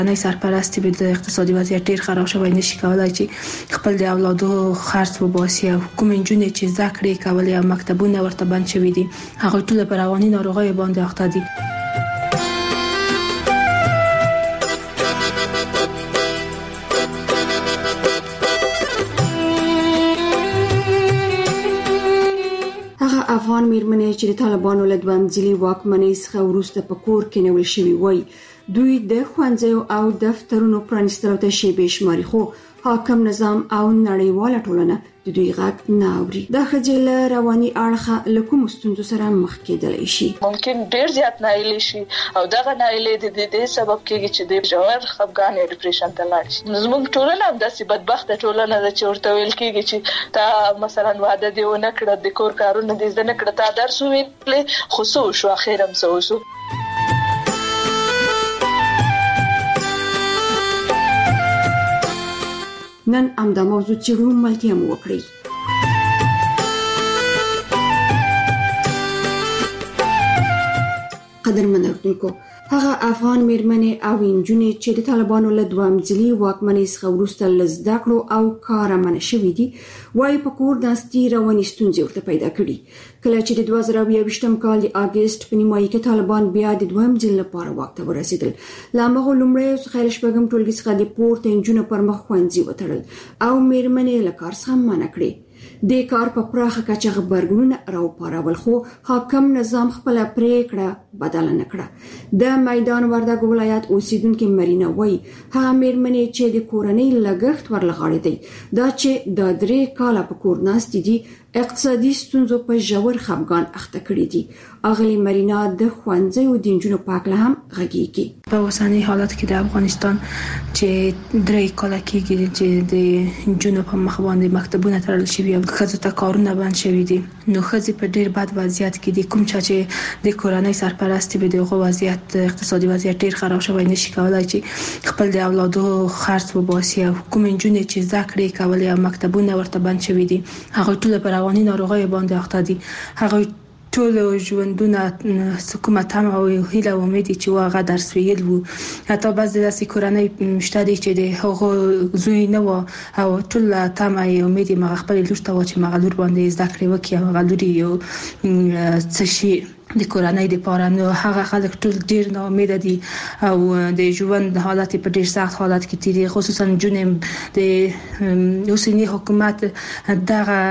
نه سرپرستی به د اقتصادي وضعیت ډیر خراب شوی، نشي کولای چې خپل د اولادو خرڅ وباسي. او کوم نجونې چې زده کړې کولې او مکتبونه ورته بند شوي دي، هغه ټول په رواني ناروغیو باندې اخته دي. افغان میرمنې چې د طالبانو له دویم ځلي واکمنۍ څخه وروسته په کور کې نیول شوي وای، دوی د ښوونځیو او دفترونو پرانیستلو ته شیبې شماري، خو حاکم نظام او نړیواله ټولنه د دوی غږ نه اوري. دا ښځې له رواني اړخه له کومو ستونزو سره مخ کېدلی شي؟ ممکن ډیر زیات ناهیلي شي او دغه ناهیلي د دې سبب کېږي چې د ژور خفګان یا ډیپریشن ته لاړ شي. زموږ ټولنه هم داسې بدبخته ټولنه ده چې ورته ویل کېږي چې تا مثلا واده دی ونه کړه، د کور کارونه دې زده نه کړه، تا درس وویلې خو څه وشو، اخر هم څه وشو. نن همدا موضوع څېړو، ملتیا مو وکړئ. قدرمن اورېدونکو، هغه افغان میرمنې او نجونې چې د طالبانو له دویم ځلي واکمنۍ څخه وروسته له زده کړو او کاره منع شوي دي، وايي په کور ناستي رواني ستونزې ورته پیدا کړي. کله چې د 2022م کال د اګست په نیمایي کې طالبان بیا د دویم ځل لپاره واک ته ورسېدل، له هماغو لومړیو څخه له شپږم ټولګي څخه د پورته نجونو پر مخ ښوونځي وتړل او میرمنې له کار څخه منع کړې. د کار په پراخه کچه غبرګونونه راوپارول، خو حاکم نظام خپل پریکړه بدل نه کړه. د میدان وردګ ولایت اوسیدونکو مرینا وای، هغه میرمنې چې د کورنۍ لګښت ورلغړې دي، دا چې د 3 کاله په کور ناست دي، اقتصادي ستونزو په ژور خفګان اخته کړي دي. اغلی مرینا د ښوونځیو د نجونو په اړه هم غږیږي. په اوسنۍ حالت کې د افغانستان چې 3 کاله کېږي چې د نجونو په مخ باندې مکتبونه تړل شوي او ښځو ته کارونه بند شوي دي، نو ښځې په ډیر بد وضعیت کې دي. کوم چې د کورنۍ سرپرستی به دغه وضعیت اقتصادي وضعیت ډیر خراب شوی، نشي کولای چې خپل د اولادو خرڅ وباسي. او کوم نجونې چې زده کړې کولې او مکتبونه ورته بند شوي دي، هغه ټول په رواني ناروغیو باندې اخته دي. هغه ټول ژوندونه حکومت هم او هیله او امید چې واغه درس ویل وو. حتی بعض داسې کورنۍ مشته دي چې د هغه زوی نه و او ټول تمه او امید مغ خپل لور ته و چې مغلور باندې زده کړې وکړي او مغلور یو څه شي د کورنۍ د پاره. نو هغه خلک ټول ډیر نا امید دي او د ژوند حالت په ډیر سخت حالت کې دي، خصوصا جنوب د اوسنی حکومت دغه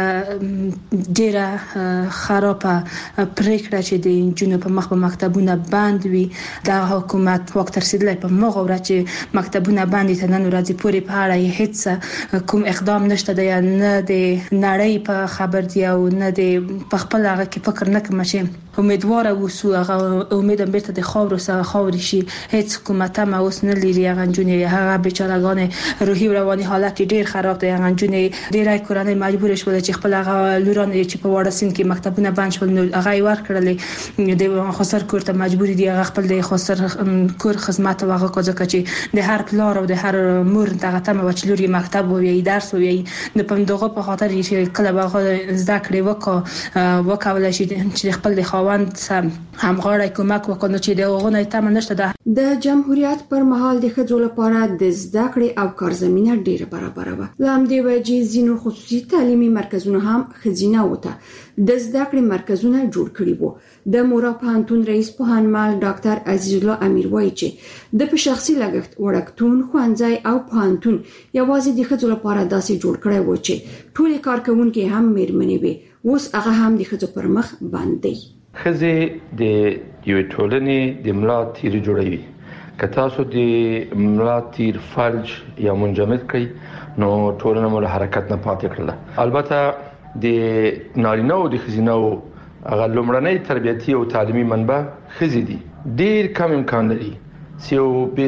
ډیره خرابه پریکړه چې د جنوب په مخ په مکتبونه بند وي. د حکومت وخت رسیدلی په مغه ورځ چې مکتبونه بند دي، نن ورځ پورې په اړه هیڅ کوم اقدام نشته دی، نه د نړۍ په خبر دی او نه د خپل هغه کې فکر نه کوم چې امیدواره وسو هغه امید هم بیرته د خاور سره خاور شي. هیڅ حکومت هم اوس نه لري. هغه جنې هغه بیچارهګان روحي او رواني حالت ډیر خراب دی. هغه جنې ډیره کورنۍ مجبور شول چې خپل هغه لوران چې په وړه سین کې مکتبونه بند شول، نو هغه ور کړل د خسر کور ته مجبور دي. هغه خپل د خسر کور خدمت او هغه کوزه چې د هر پلار او د هر مور دغه تمه و چې لوري مکتب وي درس وي، نو په دغه په خاطر چې کله به زده کړې وکول شي چې خپل د خاوند همغاړی کومک وکړي چې د هغه تمه نشته ده. د جمهوریت پر مهال د ښځو لپاره د زده کړې او کار زمينه ډیره برابر و. لامدې وجې ځینو خصوصي تعلیمي مرکزونه هم ښځینه وته د زده کړې مرکزونه جوړ کړي وو. د مورا پوهنتون رئیس پوهنمل ډاکټر عزیز الله امیر وایي چې د په شخصي لګښت وړکتون ښوونځی او پوهنتون یوازې د ښځو لپاره داسې جوړ کړی و چې ټول کارکونکي هم میرمنې وي. اوس هغه هم د ښځو پر مخ باندې ښځې د یو ټولنې د ملا تیر جوړوي. که تاسو د ملا تیر فلج یا منجمد کړئ نو ټولنه مو له حرکت نه پاتې کړله. البته د نارینه او د ښځینه هغه لومړنۍ تربیتي او تعلیمي منبع ښځې دي. ډیر کم امکان لري چې یو بې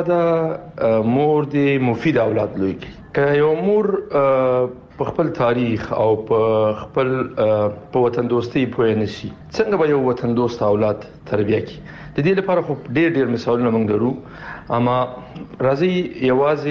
سواده مور د مفید اولاد لوی کړي. که یو مور په خپل تاریخ او په خپل په وطن دوستۍ پوه نه شي، څنګه به یو وطن دوست اولاد تربیه کړي؟ د دې لپاره خو ډیر مثالونه موږ لرو، اما راځي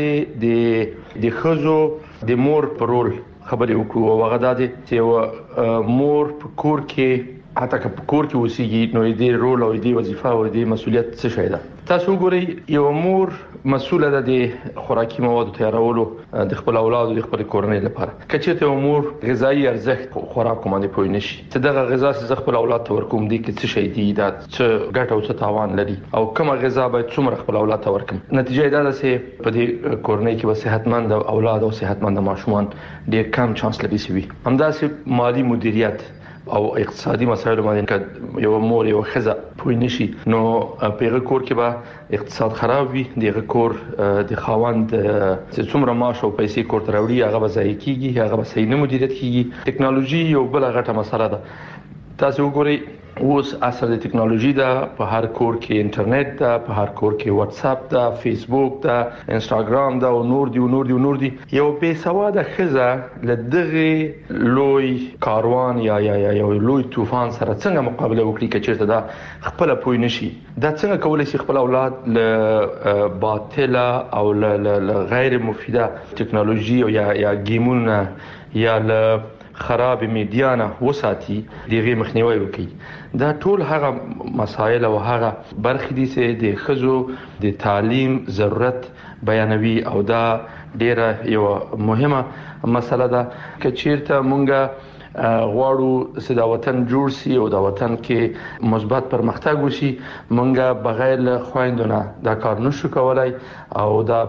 یوازې د ښځو د مور په رول خبرې وکړو. او هغه د یو مور په کور کې حتی که په کور کې اوسېږي نو دې رول او دې وظیفه او دې مسولیت څه شي ده. تاسو وګورئ یو مور مسؤله ده د خوراکي موادو تیارولو د خپل اولاد او د خپل کورنۍ لپاره. کچېته یو مور غذایی ارزښت خوراک باندې پوه نشي چې دغه غذا چې خپل اولاد ته ورکوم دي کې څه شي دي، دا څه ګټه او څه تاوان لري او کومه غذا باید څومره خپل اولاد ته ورکوم. نتیجه دا ده چې په دې کورنۍ کې به صحتمند اولاد او صحتمند ماشومان ډېر کم چانس لري چې وي. همداسې مالی مدیریت او اقتصادي مسایل باندې یو مور یو خزه پوه نشي نو په کور کې به اقتصاد خراب وي. د کور د خاوند چې څومره معاش او پیسې کور ته راوړي هغه به ضایع کیږي، هغه به صحیح نه مدیریت کیږي. ټکنالوژي یو بل غټه مسله ده. تاسو وګورئ اوس عصر د ټکنالوژي ده، په هر کور کې انټرنیټ ده، په هر کور کې واتس اپ ده، فیسبوک ده، انستګرام ده او نور دي. یو بے سواده خزه لدغه لوی کاروان یا یو لوی طوفان سره څنګه مقابله وکړي چې چیرته دا خپل پوي نشي. دا څنګه کولای شي خپل اولاد له باطله او له غیر مفیده ټکنالوژي او یا گیمونه یا له خراب میډیا نه وساتي، دغه مخنیوي وکړي. دا ټول هغه مسایل او هغه برخې دي چې د خزو د تعلیم ضرورت بیانوي او دا ډیره یو مهمه مسله ده. که چیرته مونږه غواړو چې دا وطن جوړ شي او دا وطن کې مثبت پرمختګ وشي، مونږه بغیر خويندونه دا کار نشو کولای او دا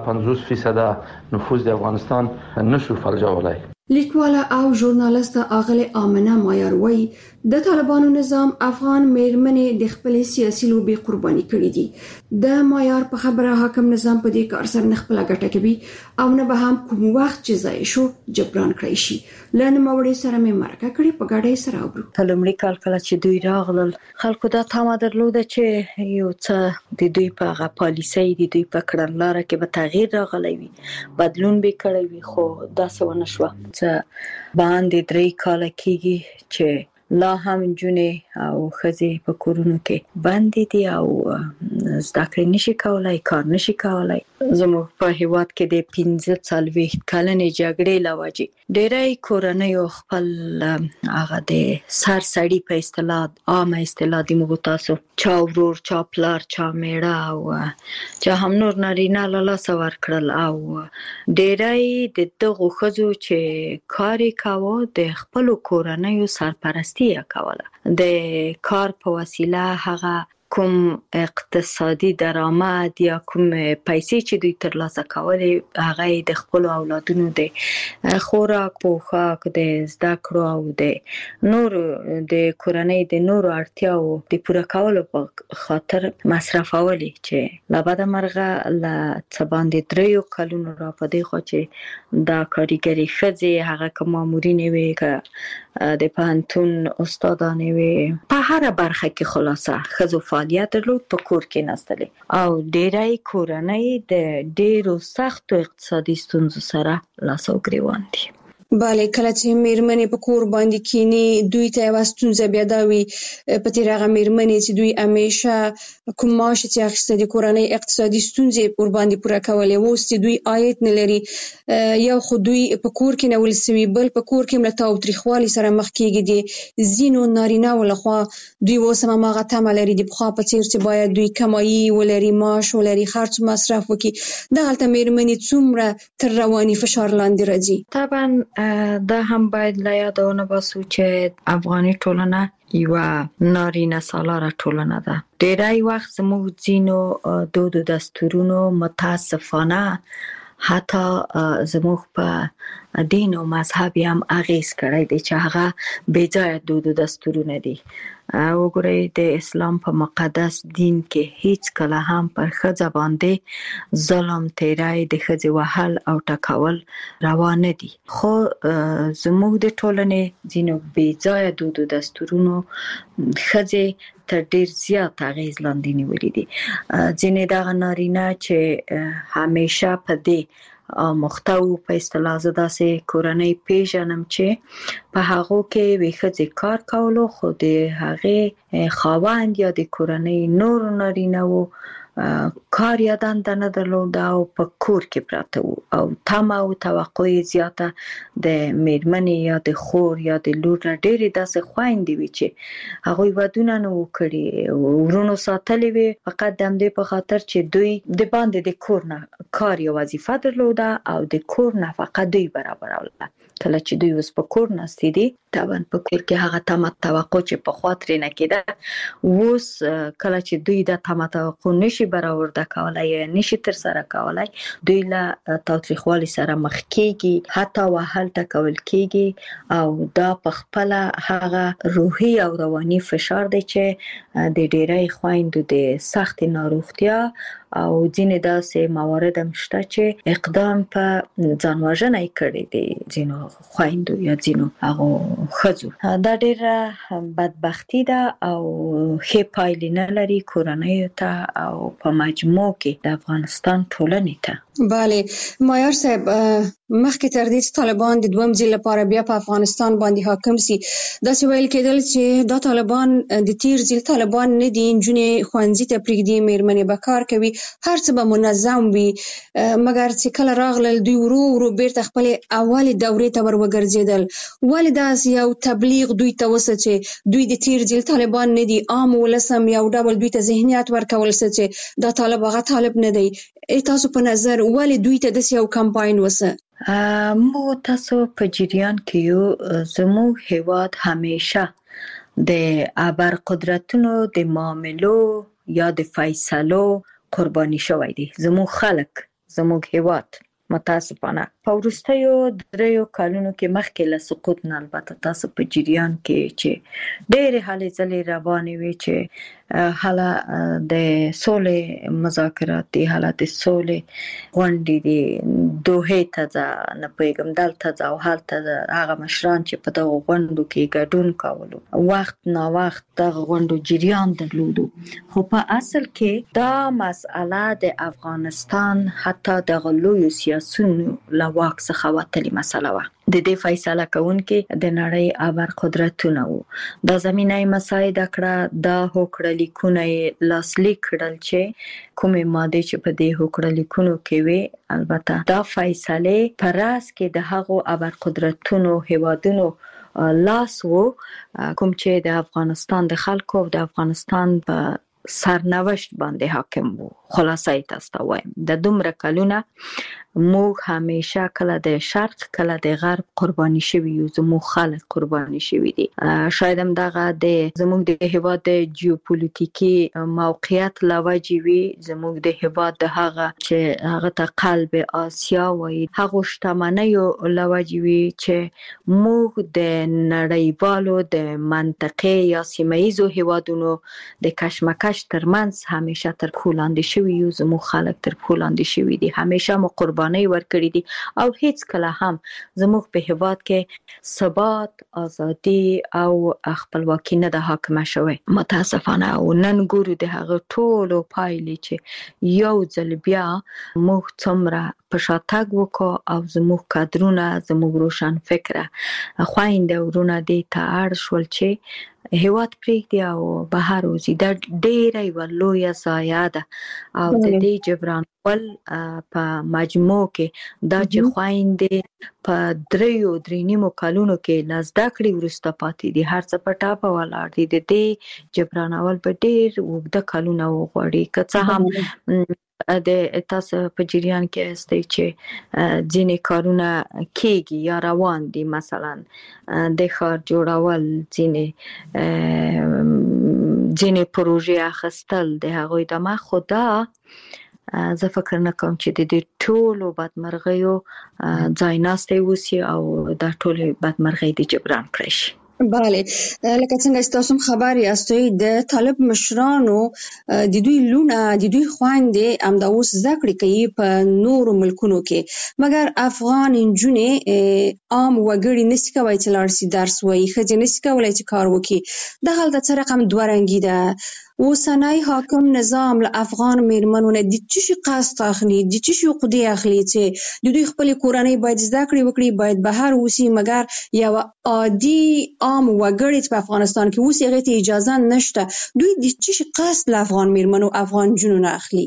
50% نفوذ د افغانستان نشو فلجولای. لیکواله او ژورنالیست اغله آمنه مایار وایي د طالبانو نظام افغان میرمنې د خپل سیاسي لوبي قرباني کړې دي. د مایار په خبره حاکم نظام په دې کار سره نه خپل ګټه کوي او نه به هم کوم وخت چې ځای شو جبران کړی شي. لنه موري سره مې مرکه کړې په ګډه سره وبرو. لومړی کال کله چې دوی راغلل خلکو دا تمه درلوده چې یو څه د دوی په غا پالیسي د دوی په کړنلاره کې به تغییر راغلی وي، بدلون به کړی وي، خو دا څه ونه شو. باندې 3 کال کېږي چې لا هم جنې او خزې په کورونو کې باندې دي او زده کړې نشي کولای، کار نشي کولای. زموږ په هیواد کې د 15 کلنې جګړې لوجې ډېرای کورنۍ خپل هغه د سر سړی په اصطلاح عامه اصطلاح د موږ تاسو چا ورور چا پلار چا میړه او چا هم نور نارینه له لاسه ورکړل او ډېرای د دغه خزو چې کاری کاوه د خپل کورنۍ سرپرستی کوله. د کار په وسیله هغه کوم اقتصادي درآمد یا کوم پیسې چې دوی ترلاسه کولې هغه د خپل اولادونو د خوراک پوښاک د زده کړو او د نور د کورنۍ د نور اړتیاو د پوره کولو په خاطر مصرفولې چې لابد مرغه ل څه باندې 3 کلونو را پدې خو چې دا کاریګری خځې هغه کوم مامورین وي که د پانتون استادانه وي په هر برخه کې خلاصه خزو فعالیت درلود، په کور کې نستلې او ډېرای کورنۍ د ډېرو سختو اقتصادي ستونزو سره لاس او ګریوان دي. bale کله چې میرمنې په کور باندې کینی دوی ته واستونزه بیا دا وي په تیر هغه میرمنې چې دوی همیشه کوم معاش چې اخیسته د کورنۍ اقتصادي ستونزې پر باندې پوره کولې وو چې دوی عاید نه لري یو خو دوی په کور کې نه ولسوي بل په کور کې ملته او تاریخوالي سره مخ کېږي دي زینو نارینه ولخوا دوی وسمه ماغه تمه لري د بخوا په تیر چې باید دوی کمایي ولري معاش ولري خرج مصرف وکړي د هلته میرمنې څومره تر رواني فشار لاندې راځي. طبعا دا هم باید لا یادونه باسو چې افغاني ټولنه یو نارینه سالاره ټولنه ده. ډېری وخت زموږ ځینو دود و دستورونو متاسفانه حتی زموږ په دین او مذهب هم اغیز کړی دی چې هغه بې ځایه دود و دستورونه دي. وګورئ د اسلام په مقدس دین کې هیڅ کله هم پر ښځه باندې ظلم تیری د ښځې وهل او ټکول روا نه دي، خو زموږ د ټولنې ځینو بې ځایه دود و دستورونو ښځې تر ډیر زیات اغیز لاندې نیولې دي. ځینې دغه نارینه چې همیشه په دې مختو په اصطلاح داسې کورنۍ پیژنم چې په هغه کې وی ښځې کار کولو خو د هغه خاوند یا د کورنۍ نور نارینه وو کار یا دنده نه درلوده او په کور کې پراته وو. او تمه او توقع زیاته د میرمنې یا د خور یا د لور ډېرې داسې خويندې وي چې هغه ودونه نه وکړي ورونو ساتلې وي فقط د همدې په خاطر چې دوی د باندې د کور نه کار یا وظیفه درلوده او د کور نفقه دوی برابروله. کله چې دوی اوس په کور ناستې دي طبعا په کور کې هغه تمه توقع چې په خاطر نه کېده اوس کله چې دوی د تمه توقع نشي برآورده کولای یا نشي تر سره کولای دوی له تاوتریخوالي سره مخ کېږي حتی وهل ټکول کېږي او دا په خپل هغه روحي او رواني فشار دی چې د ډېرې خويندو د سخت ناروغتیا او ځینې داسې موارد هم شته چې اقدام په ځانوژنه کړي دي ځینو خويندو یا ځینو هغه ښځو. دا ډېره بدبختی ده او ښه پایلې نه لري کورنۍ ته او په مجموع کې د افغانستان ټولنې ته. بله مایار صاحب مخکې تر دې چې طالبان د دویم ځل لپاره بیا په افغانستان باندې حاکم سي داسې ویل کېدل چې دا طالبان د تیر ځل طالبان نه دي نجونې ښوونځي ته پرېږدي میرمنې به کار کوي هر څه به منظم وي مګر چې کله راغلل دوی ورو ورو بیرته خپل اولي دورې ته ورګرځېدل ولې داسې یو تبلیغ دوی ته وسه چې دوی د تیر ځل طالبان نه دي عام ولسم یو ډول دوی ته ذهنیت ورکول څه چې دا طالب هغه طالب نه دی تاسو په نظر ولې دوی ته داسې یو کمپاین وسه؟ مو تاسو په جریان کې یو زموږ هیواد همیشه د ابرقدرتونو د معاملو یا د فیصلو قرباني شوی دی زموږ خلک زموږ هیواد متاسفانه په وروستیو 3 کلونو کې مخکې له سقوط نه البته تاسو په جریان کې چې ډېرې هلې ځلې روانې وي چې حالا د سولې مذاکرات دي حالا د سولې غونډې دي دوحې ته ځه نه پوهېږم دلته ځه او هلته هغه مشران چې په دغو غونډو کې ګډون کولو وخت ناوخت دغه غونډو جریان درلودو خو په اصل کې دا مسئله د افغانستان حتی دغه لویو سیاسونو له واک څخه وتلې مسله وه د دې فیصله کوونکي د نړۍ ابرقدرتونه وو دا زمینه یې مساعده کړه دا هوکړه لیکونه یې لاسلیک کړل چې کومې مادې چې په دې هوکړه لیکونو کې وي البته دا فیصله په راس کې د هغو ابرقدرتونو هیوادونو لاس وو کوم چې د افغانستان د خلکو او د افغانستان په سرنوشت باندې حاکم وو. خلاصه یې تاسو ته وایم د دومره کلونه موږ همیشه کله د شرق کله د غرب قرباني شوي یو زموږ خلک قرباني شوي دي شاید هم دغه د زموږ د هیواد د جیوپولیټیکي موقعیت له وجې وي زموږ د هیواد د هغه چې هغه ته قلب آسیا وایي هغو شتمنیو له وجې وي چې موږ د نړیوالو د منطقې یا سیمه ییزو هیوادونو د کشمکش ترمنځ همیشه تر پښو لاندې شوي یو زموږ خلک تر پښو لاندې شوي دي همیشه مو قرباني ورکړي دي او هیڅ کله هم زموږ په هیواد کې ثبات ازادي او خپلواکي نه ده حاکمه شوې متاسفانه او نن ګورو د هغه ټولو پایلې چې یو ځل بیا موږ څومره په شاتګ وکړو او زموږ کادرونه زموږ روشن فکره خويندې ورونه دي ته اړ شول چې هیواد پرېږدي او بهر وځي دا ډېره یوه لویه ضایعه ده او د دې جبران ول په مجموع کې دا چې خويندې په 3.5 کلونو کې له زده کړې وروسته پاتې دي هر څه په ټاپه ولاړ دي د دې جبرانول به ډېر اوږده کلونه وغواړي که څه هم د تاسو په جریان کې استئ چې ځینې کارونه کېږي یا روان دي مثلا د ښار جوړول ځینې پروژې اخیستل د هغوی دمه خو دا زه فکر نه کوم چې د دې ټولو بدمرغیو ځای ناستی وسي او دا ټولې بدمرغۍ د جبران کړی شي. بله لکه څنګه چې تاسو خبر یاستئ د طالب مشرانو د دوی لونه د دوی خويندې همدا اوس زده کړې کوي په نورو ملکونو کې مګر افغان نجونې عام وګړي نشي کولی چې لاړ شي درس وایي ښځې نشي کولی چې کار وکړي دا حالت څه رقم دوه رنګي ده اوسنۍ حاکم نظام له افغان میرمنو نه د څه شي قصد اخلي، د څه شي قدرت اخلي چې د دوی خپل کورنۍ باید زده کړې وکړي، باید بهر اوسي، مګر یو عادي عام وګړي چې په افغانستان کې اوسي هغه ته اجازه نشته. دوی د څه شي قصد له افغان میرمنو افغان جنونو نه اخلي؟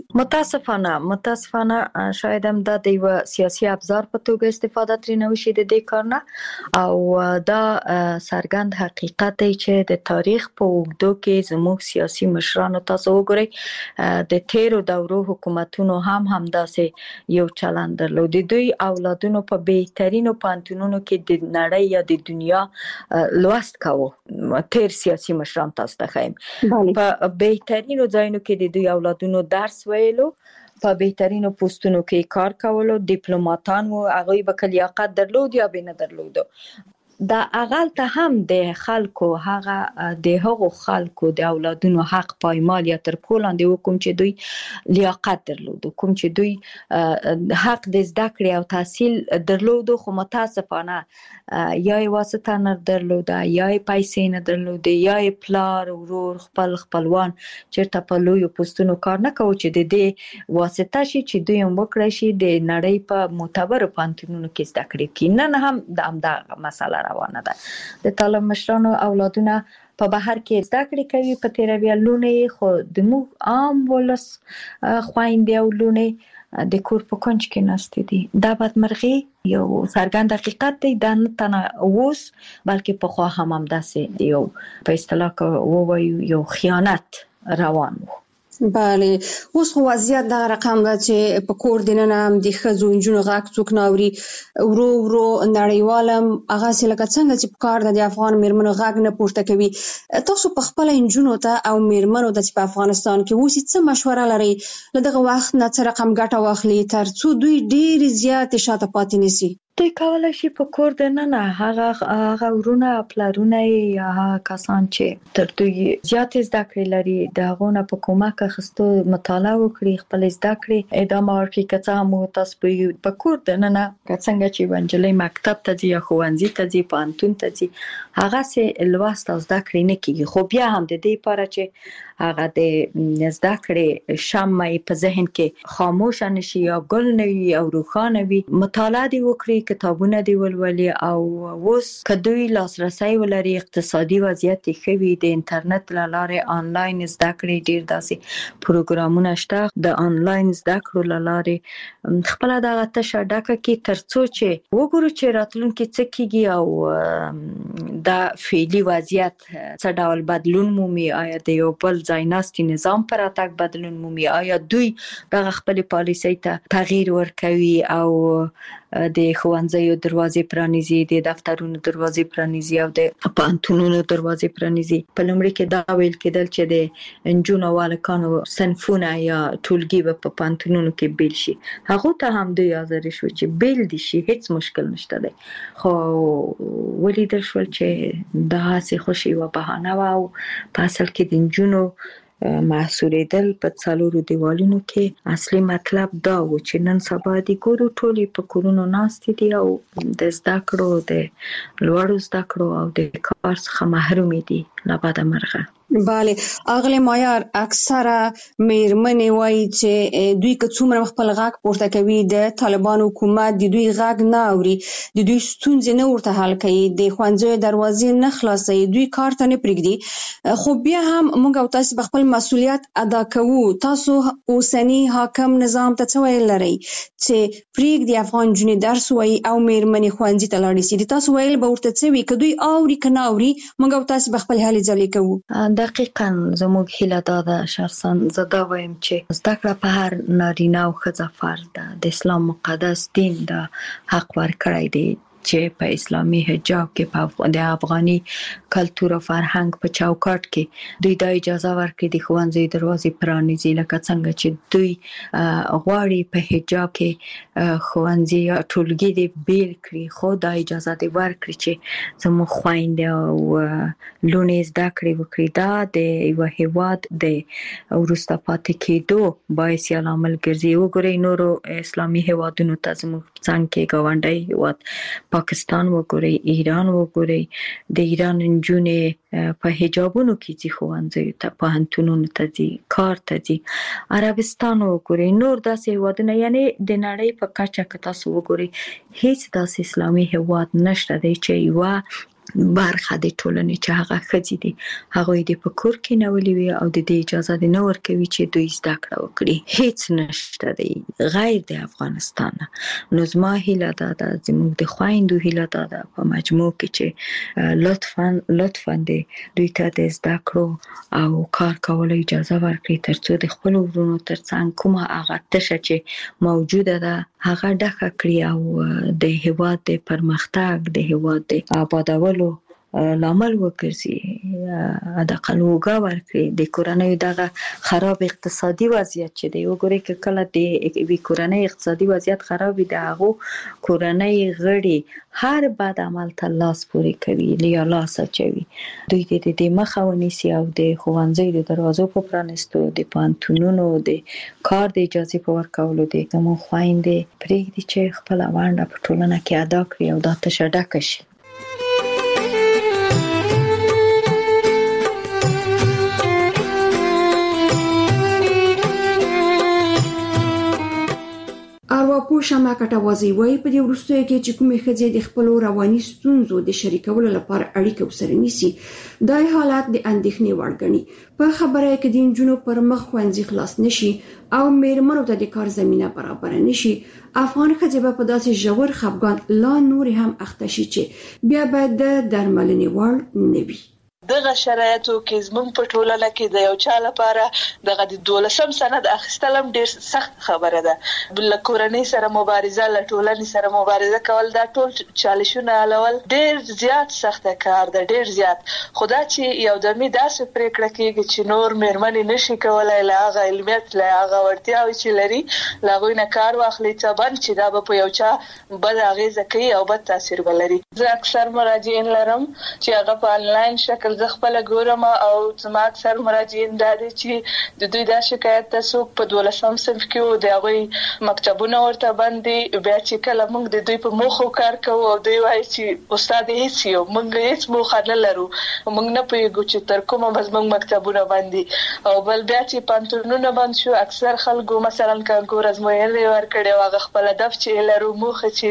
متاسفانه شاید هم دا د یو سیاسي ابزار په توګه استفاده ترې وشي د دې کار نه، او دا څرګند حقیقت دی چې د تاریخ په اوږدو کې زموږ سیاسي مشرانو تاسو وګورئ د تیرو دورو حکومتونو هم همداسې یو چلند درلود. دوی اولادونو په بهترینو پوهنتونونو کې د نړۍ یا د دنیا لوست کاوه. تیر سیاسي مشران تاسو ته ښیم په بهترینو ځایونو کې د دوی اولادونو درس ویلو، په بهترینو پوسټونو کې کار کولو، ډیپلوماټان وو، هغوی به لیاقت درلود یا به نه درلود. دا اغل ته هم د خلکو هغه خلکو د اولادونو حق پایمال یا تر پښو لاندې وکم چې دوی لیاقت درلود، کوم چې دوی حق د زده کړې او تحصیل درلود، خو متاسفانه یا واسطه نه درلود، یا پیسې نه درلود، یا پلار ورور خپلوان چیرته په لویو پوسټونو کار نه کوي چې د دې واسطه شي چې دوی هم وکړي شي د نړۍ په معتبرو پوهنتونونو کې زده کړې کړي. نن هم د همدا مسله روانه ده. د طالب مشرانو اولادونه په بهر کې زده کړې کوي، په تیروي لونه، خو د موږ عام ولس خويندې او لونه د کور په کونج کې ناستې دي. دا بدمرغي یو څرګند حقیقت دی، دا نه تنه اوس بلکې په خوا هم همداسې یو په اصطلاح ووایو یو خیانت روان و. بله، اوس خو وضعیت دا رقم ده چې په کور دننه هم د ښځو نجونو غږ څوک نه اوري. ورو نړیوال هم هغسې لکه څنګه چې په کار ده د افغان میرمنو غږ نه پورته کوي. تاسو په خپله نجونو ته او میرمنو ته چې په افغانستان کې اوسي څه مشوره لرئ له دغه وخت نه څه رقم ګټه واخلي تر څو دوی ډېرې زیاتې شاته پاتې نشي؟ دوی کولای شي په کور دننه هغه ورونه پلرونه یا کسان چې تر دوی زیاتې زده کړې لري د هغو نه په کومک اخیستو مطالعه وکړي، خپل زده کړې ادامه ورکړي. که څه هم تاسو په کور دننه که څنګه چې یوه نجلۍ مکتب ته ځي یا ښوونځي ته ځي، پوهنتون ته ځي، هغسې لوست او زده کړې نه کېږي. خو بیا هم د دې لپاره چې هغه د زده کړې شمع په ذهن کې خاموشه نشي یا ګل نه وي او روښانه وي، مطالعه دې وکړي، کتابونه دې ولولي. او اوس که دوی لاسرسی ولري، اقتصادي وضعیت یې ښه وي، د انټرنیټ له لارې آنلاین زده کړې ډېر داسې پروګرامونه شته، د آنلاین زده کړو له لارې خپله دغه تشه ډکه کړي تر څو چې وګورو چې راتلونکي څه کېږي او دا فعلي وضعیت څه ډول بدلون مومي. آیا د یو بل ځای ناستي نظام پر راتګ بدلون مومي؟ آیا دوی دغه خپل پالیسۍ ته تغییر ورکوي او د ښوونځیو دروازې پرانیزي، د دفترونو دروازې پرانیزي او د پوهنتونونو دروازې پرانیزي؟ په لومړي کې دا ویل کېدل چې د نجونو او هلکانو صنفونه یا ټولګي به په پوهنتونونو کې بیل شي. هغو ته هم دوی حاضر شو چې بیل دي شي، هیڅ مشکل نشته دی. خو ولیدل شول چې دا هسې خوشي یوه بهانه وه او په اصل کې د نجونو محصولیدل په څلورو دیوالونو کې اصلي مطلب دا و چې نن سبا د ګورو ټولې په کورونو ناستې دي او د زده کړو، د لوړو زده کړو او د کار څخه محرومې دي له بده مرغه. بله، اغلی مایار اکثره میرمنې وایي چې دوی که څومره خپل غږ پورته کوي د طالبان حکومت د دوی غږ نه اوري، د دوی ستونزې نه ورته حل کوي، د ښوونځیو دروازې نه خلاصوي، دوی کار ته نه پرېږدي. خو بیا هم موږ او تاسو په خپل مسؤلیت ادا کوو. تاسو اوسني حاکم نظام ته څه ویل لرئ چې پرېږدي افغان نجونې درس ووایي او میرمنې ښوونځي ته لاړې شي؟ د تاسو ویل به ورته څه وي؟ که دوی اوري که نه اوري، موږ او تاسو به خپل هلې ځلې کوو. دقیقاً زموږ هیله دا ده شخصا زه دا وایم چې زده کړه په هر نارینه او ښځه فرض ده. د اسلام مقدس دین دا حق ورکړی دی چې په اسلامي حجاب کې د افغاني کلتور او فرهنګ په چوکاټ کې دوی دا اجازه ورکړي د ښوونځي دروازې پرانیزي، لکه څنګه چې دوی غواړي په حجاب کې ښوونځي یا ټولګي دې بیل کړي، خو دا اجازه دې ورکړي چې زموږ خویندې او لوڼې زده کړې وکړي. دا د یو هیواد د وروسته پاتې کېدو باعث یا لامل ګرځي. وګورئ نورو اسلامي هیوادونو ته، زموږ څنګ کې ګاونډی هیواد پاکستان وګورئ، ایران وګورئ، د ایران نجونې په حجابونو کې ځي ښوونځیو ته، پوهنتونونو ته ځي، کار ته ځي. عربستان وګورئ، نور داسې هیوادونه، یعنی د نړۍ په کچه که تاسو وګورئ هیڅ داسې اسلامي هیواد نشته دی چې یوه برخه د ټولنې چې هغه ښځې دي هغوی د په کور کې نولي وي او د دې اجازه د نه ورکوي چې دوی زده کړه وکړي. هیڅ نشته دی غیر د افغانستان. نو زما هیله دا ده، زموږ د خویندو هیله دا ده په مجموع کې چې لطفاً دوی ته د زده کړو او کار کولو اجازه ورکړي ترڅو د خپل ورونو ترڅنګ کومه هغه تشه چې موجوده ده هغه ډکه کړي او د هیواد د پرمختګ، د هیواد د آبادولو لامل وګرځي، حداقل اوږه ورکړي. د کورنیو دغه خراب اقتصادي وضعیت چې دی، وګورئ که کله د یوې کورنۍ اقتصادي وضعیت خراب وي د هغو کورنۍ غړي هر بد عمل ته لاس پورې کوي یا لاس اچوي. دوی د دې مخه ونیسي او د ښوونځیو د دروازو په پرانستو، د پوهنتونونو د کار د اجازې په ورکولو د زموږ خویندې پرېږدي چې خپله ونډه په ټولنه کې ادا کړي او دا تشه ډکه شي. ارواپوه شمع کټوازی وایي په دې وروستیو کې چې کومې ښځې د خپلو رواني ستونزو د شریکولو لپاره اړیکه ورسره نیسي دا حالات د اندېښنې وړ ګڼي. په خبره کې د نجونو پر مخ ښوونځي خلاص نشي او میرمنو ته د کار زمینه برابر نشي، افغان ښځې به په داسې ژور خفګان لا نورې هم اخته شي چې بیا به د درملنې وړ نه وي. دغه شرایطو کې زموږ په ټولنه کې د یو چا لپاره دغه د 12 سند اخیستل هم ډیر سخت خبره ده. بل کورنۍ سره مبارزه، له ټولنې سره مبارزه کول، دا ټول چالشونه حلول ډیر زیات سخت کار ده، ډیر زیات. خدا چې یو دمي داسې پریکړه کېږي چې نور مېرمنې نشي کولای له هغه علمیت، له هغه وړتیاوې چې لري له هغوی نه کار واخلي، څه بند چې دا به په یو چا بد اغېزه کوي او بد تاثیر به لري. زه اکثر مراجعین لرم چې هغه په آنلاین شکل زه خپل ګورم او زما اکثر مراجعین دا دي چې د دوی دا شکایت تاسو په 12 صنف کې او د هغوی مکتبونه ورته باندې بیا چې کله موږ د دوی په موخو کار کوو او دوی وایي چې استاد هیڅ یو موږ هیڅ موخه نه لرو، موږ نه پوهیږو چې تر کومه به زموږ مکتبونه باندې او بل بیا چې پانتونونه باندې شو. اکثر خلکو مثلا کانکور ازموینې ورکړي او هغه خپل هدف چې لرو، موخه چې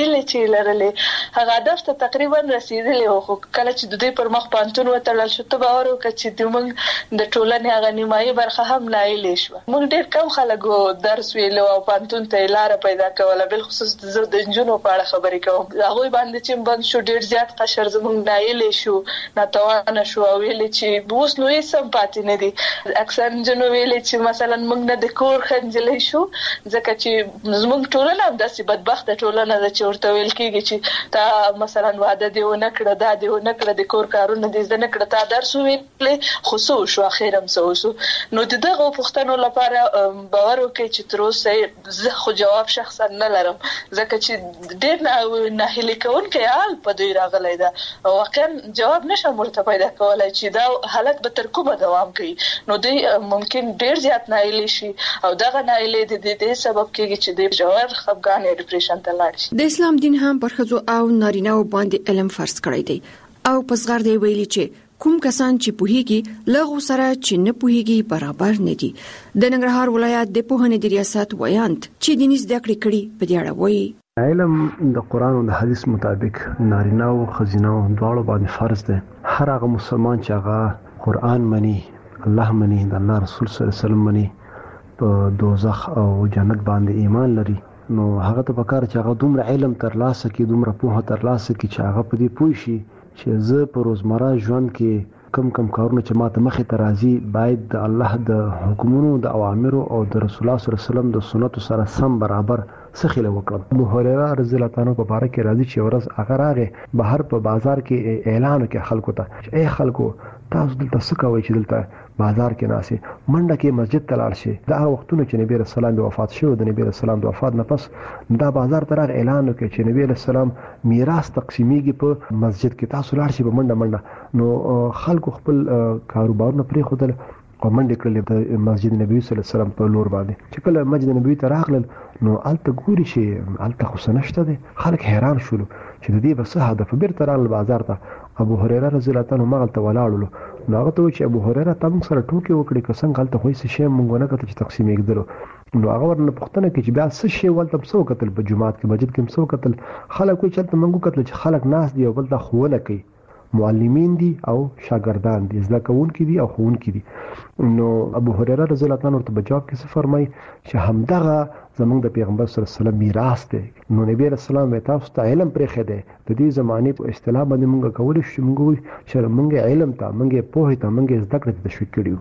لرلې هغه هدف ته تقریبا رسیدلی او کله چې د دوی پر مخ پانتون تړل شو ته باور وکړه چې موږ د ټولنې هغه نیمایي برخه هم نایلې شو. موږ ډېر کم خلکو درس ویلو او پانتون ته لاره پیدا کوله، بل خصوص د نجونو په اړه خبرې کوم. هغوی باندې چې بند شو ډېر زیات قشر زموږ نایلې شو، ناتوانه شو او ویلې چې اوس نو هېڅ هم پاتې نه دي. اکثر نجونو ویلې چې مثلا موږ نه د کور ښه نجلۍ شو ځکه چې زموږ ټولنه هم داسې بدبخته ټولنه ده چې ورته ویل کېږي چې تا مثلا واده دې ونه کړه، دا دې ونه کړه، د کور کارونه دې زده نه کړه، تا درس وویلې خو څه وشو، اخر هم څه وشو. نو د دغو پوښتنو لپاره باور وکړئ چې تر اوسه زه خو جواب شخصا نه لرم ځکه چې ډېر ناهیلي کوونکی حال په دوی راغلی ده. واقعا جواب نشم ورته پیدا کولی چې دا حالت به تر کومه دوام کوي. نو دوی ممکن ډېر زیات ناهیلي شي او دغه ناهیلي د دې سبب کېږي چې دوی ژور خفګان یا ډیپریشن ته لاړ شي. د اسلام دین هم پر ښځو او نارینه‌و باندې علم فرض کړی دی او په صغر دی ویلي چې کوم کسان چې پوهیږي لغو سره چې نه پوهیږي برابر نه دي. د ننګرهار ولایت د پوهنې د ریاست ویاند چې دیني زده کړې کړي په دې اړه وایي علم د قرآن او د حدیث مطابق نارینه او ښځینه دواړو باندې فرض دی. هر هغه مسلمان چې هغه قرآن مني، الله مني، د الله رسول صلی الله علیه وسلم مني، په دوزخ او جنت باندې ایمان لري، نو هغه ته پکار چې هغه دومره علم ترلاسه کړي، دومره پوهه ترلاسه کړي چې هغه په دې پوه شي چې زه په روزمره ژوند کې کم کارونه چې ماته مخې ته راځي باید د الله د حکمونو، د اوامرو او د رسول الله صلی الله علیه وسلم د سنتو سره سم برابر سخیله وکړم. ابو هريره رضی الله تعالی عنہ په باره کې راځي چې ورځ هغه راغی بهر په بازار کې اعلان وکړ خلکو ته چې اے خلکو تاسو دلته څه کوئ چې دلته بازار کې ناسي منډه کې مسجد ته لاړ شي. دا وختونه چې نبی رسول الله وفات شو، د نبی رسول الله وفات نه پس دا بازار ته راغی اعلان وکړ چې نبی رسول الله میراث تقسیمیږي په مسجد کې، تاسو لاړ شئ په منډه. نو خلکو خپل کاروبارونه پرې خودل او منډه کړلې د مسجد نبوي صلی الله علیه وسلم په لور باندې. چې کله مسجد نبوي ته راغلل نو الته ګوري چې الته خو سنشته دي. خلک حیران شول چې د دې بس هدف بیرته راغل بازار ته. ابو هريره رضی الله تعالی عنہ مغلته ولاړلو. نو هغه ته چې ابو هريره تم سره ټوکی وکړي که څنګه هلته خو هیڅ شی مونږ نه کته چې تقسیم کېدلو. نو هغه ورنه پوښتنه کوي چې بیا څه شی ولته څو کتل په جمعات کې مسجد کې څو کتل. خلک کوي چې مونږ کتل چې خلک ناس دی او بل ته خوونه کوي، معلمین دي او شاګردان دي، زده کوونکي دي او ښوونکي دي. نو ابو هريره رضی الله تعالی عنہ ورته جواب کې څه فرمایي چې همدغه زمونږ د پیغمبر صلی الله علیه وسلم میراث دی. نو نبی رسول الله تاسو ته علم پرې خده د دې زمانه په اصطلاح باندې مونږ کولای شو مونږ چې مونږ علم ته مونږ پوهه ته مونږ زده کړې تشویق کړیو.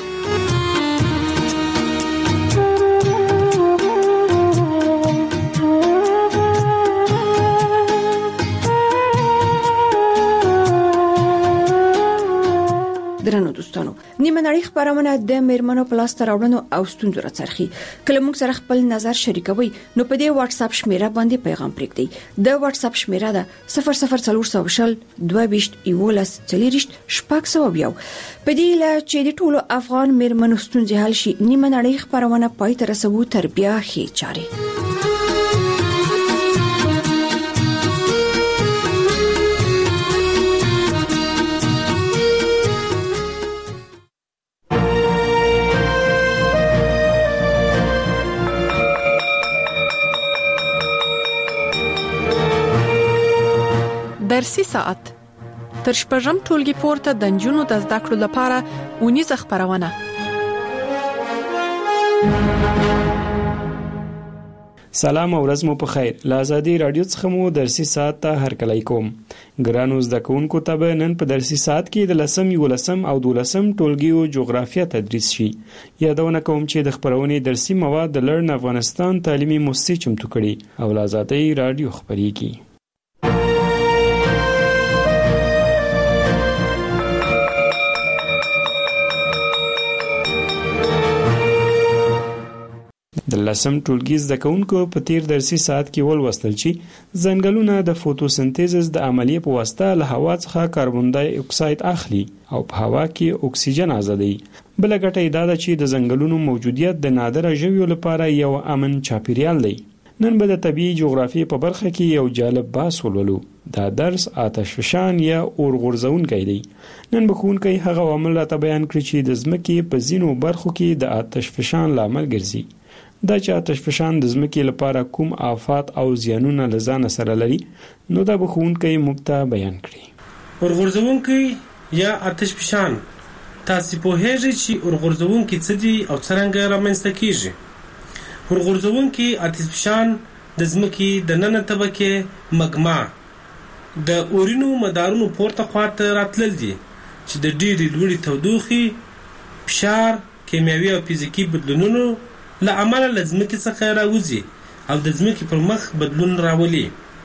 درنو دوستانو، نیمه نړۍ خبرونه د میرمنو پلاس تراوړنو او ستونزو راڅرخي. کله موږ سره خپل نظر شریکوي نو په دې واتس اپ شمیره باندې پیغام پرېږدئ. د واتس اپ شمیره ده 00400 22 11 40 شپږ. په دې لا چې د ټولو افغان میرمنو ستونزې حل شي، نیمه نړۍ خبرونه پای ته رسوي تر بیا خې چاري. درسي ساعت تر شپږم ټولګي پورته د نجونو د زده کړو لپاره اونیزه خبرونه. سلام او ورځ مو په خیر. له آزادي رادیو څخه مو درسي ساعت ته هرکلی کوم. ګرانو زده کوونکو ته به نن په درسي ساعت کې د 10 او 12 ټولګیو جغرافیه تدریس شي. یادونه کوم چې د خبرونې درسي مواد د لرن افغانستان تعلیمي مؤسسې چمتو کړي او له آزادي رادیو خبريږي. د 10 ټولګي زده کوونکو په تیر درسي ساعت کې ولوستل چې ځنګلونه د فوتوسنتیز د عملیې په واسطه له هوا څخه کاربن ډای اکساید اخلي او په هوا کې اکسیجن آزادوي. بل ګټه دا ده چې د ځنګلونو موجودیت د نادره ژویو لپاره یو امن چاپیریال دی. نن به د طبيعي جغرافیې په برخه کې یو جالب بحث ولولو. دا درس آتشفشان یا اور غورځونکی دی. نن به ښوونکی هغه عوامل راته بیان کړي چې د ځمکې په ځینو برخو کې د آتشفشان لامل ګرځي. دا چې آتشفشان د ځمکې لپاره کوم آفات او زیانونه لزان سره لري نو دا به ښوونکی موږ ته بیان کړي. اور غورځونکی یا آتشفشان، تاسو په هغه چې اور غورځونکی څه دي او څنګه رامنځته کیږي؟ اور غورځونکی آتشفشان د ځمکې د نننه طبقه مګما د اورینو مدارونو پورته خواته راتلل دي چې د ډېرې لوړې تودوخې، فشار، کیمیاوي او فزیکي بدلونونو له عمله لزمکې څخه راوځي او د ځمکې پر مخ بدلون راولي.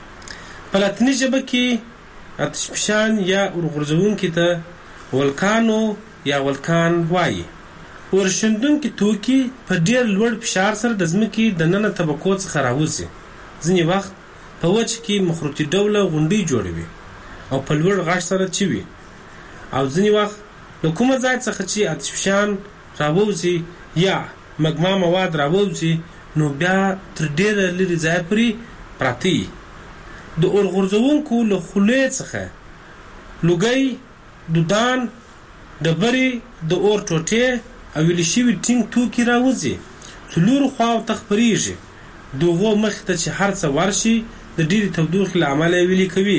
په لاتیني ژبه کې آتشفشان یا اور غورځونکي ته ولکانو یا ولکان وایي. اور شیندونکي توکي په ډېر لوړ فشار سره د ځمکې د نننه طبقو څخه راوځي. ځینې وخت په وچه کې مخروطي ډوله غونډۍ جوړوي او په لوړ غږ سره چوي، او ځینې وخت له کومه ځای څخه چې آتشفشان راوځي یا مګما مواد راوځي نو بیا تر ډېره لرې ځای پورې پراته وي. د اور غورځونکو له خولې څخه لوګی، دودان، ډبرې، د اور ټوټې او ویلې شوي ټینګ توکي راوځي، څلورو خواو ته خپرېږي. د هغو مخې ته چې هر څه ورشي د ډېرې تودوخې له امله ویلې کوي.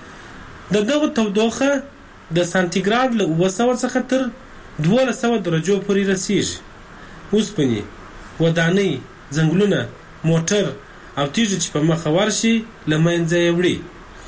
د دغه تودوخه د سانتیګراد له 900 څخه تر 1200 درجو پورې رسیږي. اوسپنې، ودانۍ، ځنګلونه، موټر او تیږې چې په مخه ورشي له منځه یې وړي،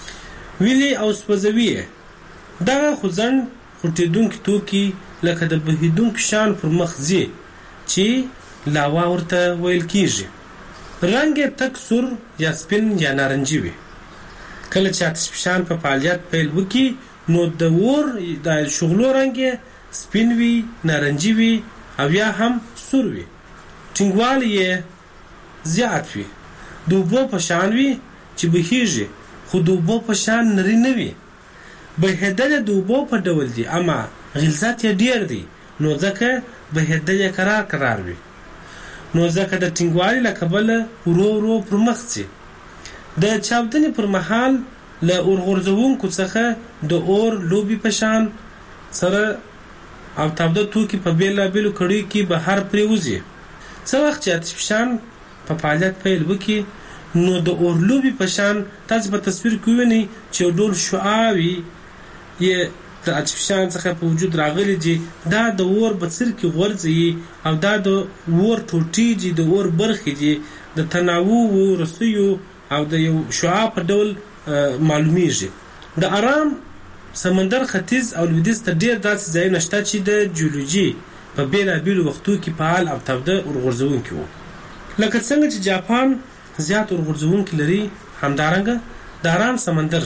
ویلې او سوځوي یې. دغه خوځنډ غټېدونکي توکي لکه د بهېدونکي شیانو پر مخ ځي چې لاوا ورته ویل کېږي. رنګ یې تک سور یا سپین یا نارنجي وي. کله چې آتشفشان په فعالیت پیل وکړي نو د اور د شغلو رنګ یې سپین وي، نارنجي وي او یا هم سور وي. ټینګوالی یې زیات وي. د اوبو په شان وي چې بهیږي خو د اوبو په شان نری نه وي. بهېدل د اوبو په ډول دي اما غلظت یې ډېر دی نو ځکه بهیدل قرار وي، نو ځکه د ټینګوالي له کبله ورو پر مخ ځي. د چاودنې پر مهال له اورغورځونکو څخه د اور لوبي په شان سره او تاوده توکي په بیلابیلو کړیو کې بهر پرېوځي. څه وخت چې آتشفشان په فعالیت پیل وکړي نو د اور لوبي په شان تاسو په تصویر کې وینئ چې یو ډول شعاوي یې د آتشفشان څخه په وجود راغلي دي. دا د اور بڅر کې غورځي او دا د اور ټوټې دي، د اور برخې دي، د تناوو رسیو او د یو شعاع په ډول معلومیږي. د آرام سمندر ختیځ او لویدیځ ته ډیر داسې ځایونه شته چې د جیولوژي په بیلابیلو وختو کې فعال او تاوده اورغورځونکي وو. لکه څنګه چې جاپان زیات اورغورځونکي لري، همدارنګه د آرام سمندر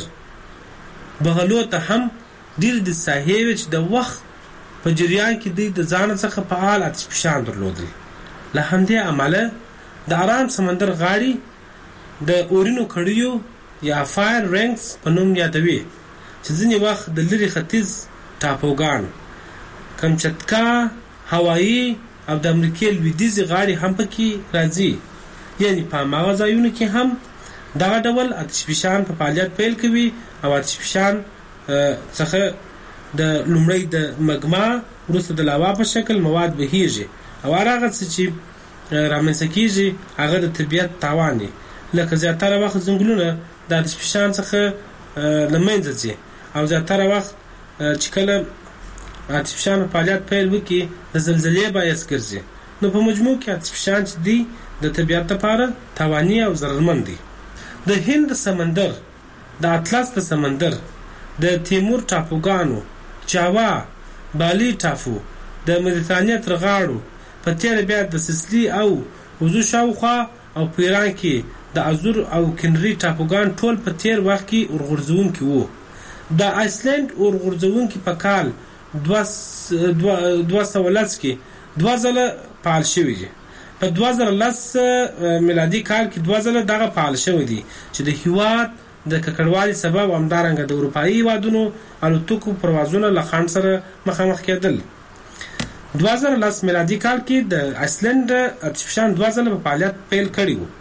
بغلو ته هم ډیر د ساحې وي چې د وخت په جریان کې د ځان څخه فعال آتشفشان درلودل. له همدې امله د آرام سمندر غاړي د اورینو کړیو یا فایر رینګز په نوم یادوي چې ځینې وخت د لرې ختیځ ټاپوګان، کمچتکا، هوایی او د امریکې لویدیځې غاړې هم پکې راځي. یعنی په هماغه ځایونو کې هم دغه ډول آتشفشان په فعالیت پیل کوي او آتشفشان څخه د لومړی د مګما وروسته د لاوا په شکل مواد بهیږي او هغه څه چې رامنځته کیږي هغه د طبیعت تاوان دی. لکه زیاتره وخت ځنګلونه د آتشفشان څخه له منځه ځي او زیاتره وخت چې کله آتشفشان په فعالیت پیل وکړي د زلزلې باعث ګرځي. نو په مجموع کې آتشفشان چې دی د طبیعت لپاره تاواني او ضررمند دی. د هند سمندر، د اطلس د سمندر، د تیمور ټاپوګانو، جاوا، بالی ټاپو، د مدیترانې تر غاړو په تېره بیا د سیسلی او وزو شاوخوا او په ایران کې د ازور او کنری ټاپوګان ټول په تېر وخت کې اورغورځونکي وو. د آیسلند اورغورځونکي په کال 2010 کې 2 ځله فعال شوي دي. په 2010 میلادي کال کې 2 ځله دغه فعال شوي دي چې د هیواد د ککړوالي سبب همدارنګه د اروپایي هیوادونو الوتکو پروازونه له خنډ سره مخامخ کېدل. 2010 میلادي کال کې د آیسلند آتشفشان 2 ځله په فعالیت پیل کړی وو.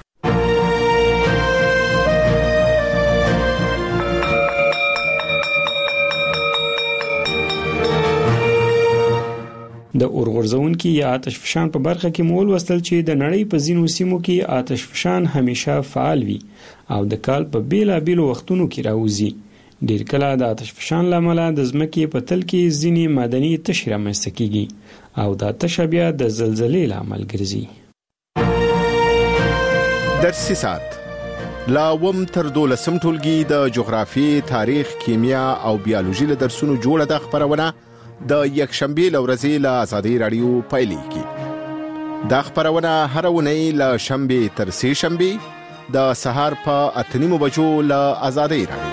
د اورغورځونکي یا آتشفشان په برخه کې مول وستل چې د نړۍ په ځینو سیمو کې آتشفشان همیشه فعال وي او د کال په بیلابیلو وختونو کې راوځي. ډیر کله د آتشفشان لامل د ځمکې په تل کې ځینې معدني تشې رامنځته کیږي او دا تشه بیا د زلزلې لامل ګرځي. درسي ساعت لا وم تر 12 ټولګي د جغرافي، تاریخ، کیمیا او بیولوژي له درسونو جوړه د خبرونه د یکشنبه لورځي له آزادۍ رادیو پایلیږي. دا خبرونه هر ونی له شنبه تر سه شنبه د سهار په 8:30 بجو له آزادۍ رادیو.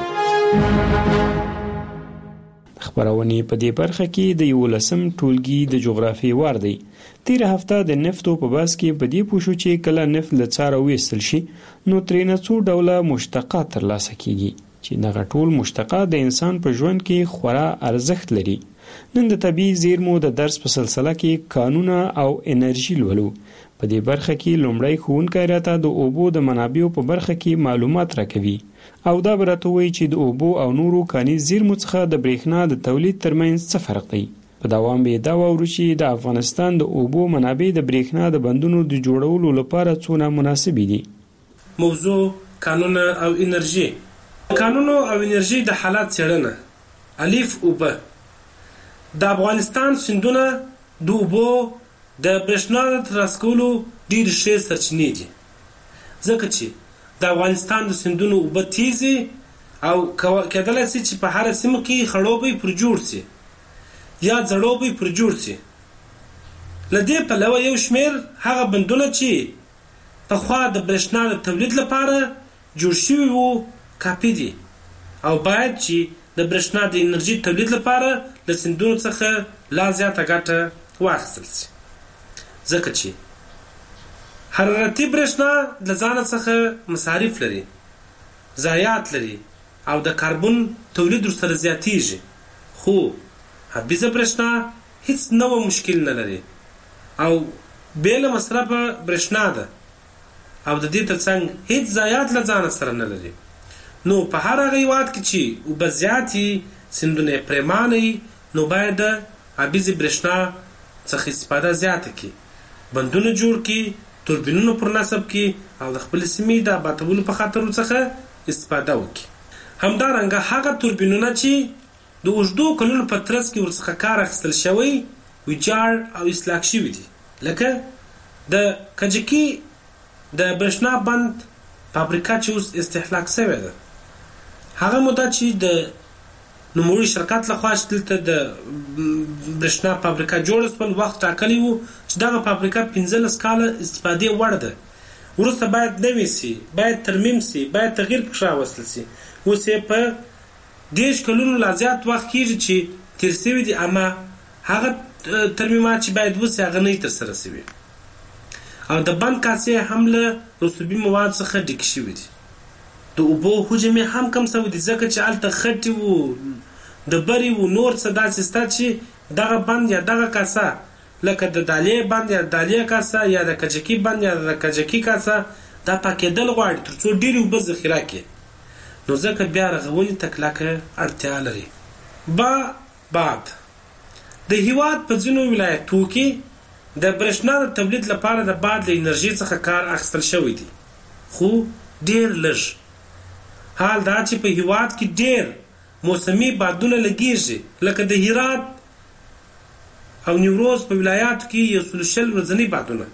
خبرونه په دې برخه کې د 11م ټولګي د جغرافي وار دی. تیر هفته د نفتو په بحث کې په دې پوښو چې کله نفت له څاره وېستل شي نو ترېنه څو ډوله مشتقات ترلاسه کیږي چې دغه ټول مشتقات د انسان په ژوند کې خورا ارزښت لري. نن د طبیعي زیرمو د درس په سلسله کې قانونه او انرژي لولو. په دې برخه کې لومړی ښوونکی راته د اوبو د منابعو په برخه کې معلومات راکوي او دا به راته وایي چې د اوبو او نورو کاني زیرمو څخه د برېښنا د تولید ترمنځ څه فرق دی. په دوام به دا واورو چې د افغانستان د اوبو منابع د برېښنا د بندونو د جوړولو لپاره څونه مناسب دي. موضوع قانون او انرژي. قانون او انرژي د حالات څېړنه. الف اوبه. د افغانستان سیندونه د اوبو د برېښنا د ترلاسه ډېر ښې سرچینې دي ځکه چې د افغانستان د سیندونو اوبه تیزې او کېدلی شي چې په هره سیمه کې خړوبی پر جوړ شي یا ځړوبی پر جوړ شي. له دې پلوه یو شمېر هغه بندونه چې پخوا د برېښنا د تولید لپاره جوړ شوي وو کافي دي او باید چې د برېښنا د انرژي تولید لپاره له سیندونو څخه لا زیاته ګټه واخیستل شي ځکه چې حرارتي برېښنا له ځانه څخه مصارف لري، ضایعات لري او د کاربن تولید ورسره زیاتیږي، خو حبیزه برېښنا هیڅ نوو مشکل نه لري او بیل مصرف برېښنا ده او د دې ترڅنګ هیڅ ضایعات له ځانه سره نه لري. نو په هر هغه هیواد کې چې اوبه زیاتې سیندونه پریمانه نو باید د آبیزې برېښنا څخه استفاده زیاته کړي، بندونه جوړ کړي، توربینونه پر نصب کړي او د خپل سیمې د آبادولو په خاطر څخه استفاده وکړي. همدارنګه هغه توربینونه چې د اوږدو کلونو په ترڅ کې ورڅخه کار اخیستل شوی ویجاړ او اصلاح شوي دي، لکه د کجکي د برېښنا بند فابریکه چې اوس استهلاک شوې ده، هغه موده چې د نوموړي شرکت لخوا چې دلته د برېښنا فابریکه جوړه شول وخت ټاکلی و چې دغه فابریکه 15 کاله استفادې وړ ده. وروسته باید نوې سي، باید ترمیم سي، باید تغییر پکې راوستل سي. اوس یې په 10 کلونو لا زیات وخت کېږي چې تېر شوي دي، اما هغه ترمیمات چې باید وسي هغه نه ترسره شوي او د بند کاسې هم له رسوبي مواد څخه ډکې شوي دي. د اوبو حجم یې هم کم شوی دی ځکه چې هلته خټې وو، ډبرې وو، نور څه داسې شته چې دغه بند یا دغه کاسه لکه د دالې بند یا د دالې کاسه یا د کجکي بند یا د کجکي کاسه دا پاکېدل غواړي تر څو ډېرې اوبه ذخیره کړي، نو ځکه بیا رغونې ته کلکه اړتیا لري. باد د هیواد په ځینو ولایتو کې د برېښنا د تولید لپاره د باد له انرژي څخه کار اخیستل شوی دی، خو ډېر لږ. حال دا چې په هیواد کې ډېر موسمي بادونه لګیږي، لکه د هرات او نیوروز په ولایاتو کې 140 ورځني بادونه،